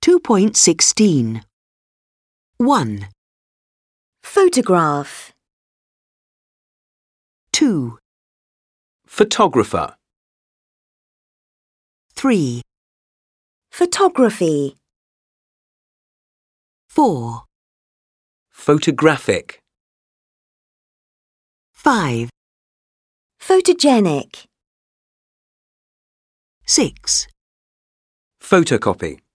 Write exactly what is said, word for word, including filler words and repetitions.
two point sixteen. one, Photograph. two, Photographer. three, Photography. four, Photographic. five, Photogenic. six. Photocopy.